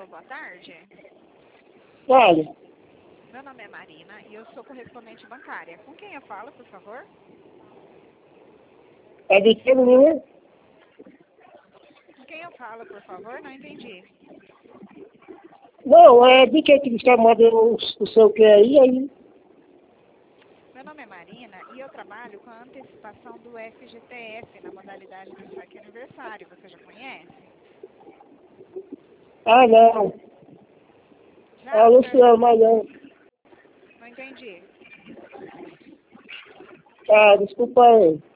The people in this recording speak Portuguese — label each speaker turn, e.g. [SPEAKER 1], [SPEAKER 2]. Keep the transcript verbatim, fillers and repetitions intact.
[SPEAKER 1] Alô, boa tarde.
[SPEAKER 2] Olha,
[SPEAKER 1] Meu nome é Marina e eu sou correspondente bancária. Com quem eu falo, por favor?
[SPEAKER 2] é de que menina?
[SPEAKER 1] Com quem eu falo, por favor? Não entendi.
[SPEAKER 2] Não, é de que que você está mandando o, o seu que aí, aí?
[SPEAKER 1] Meu nome é Marina e eu trabalho com a antecipação do F G T S na modalidade do saque aniversário. Você já conhece?
[SPEAKER 2] Ah, não. É
[SPEAKER 1] Já?
[SPEAKER 2] o
[SPEAKER 1] O senhor
[SPEAKER 2] Luciano, mas não.
[SPEAKER 1] não entendi.
[SPEAKER 2] Ah, desculpa aí.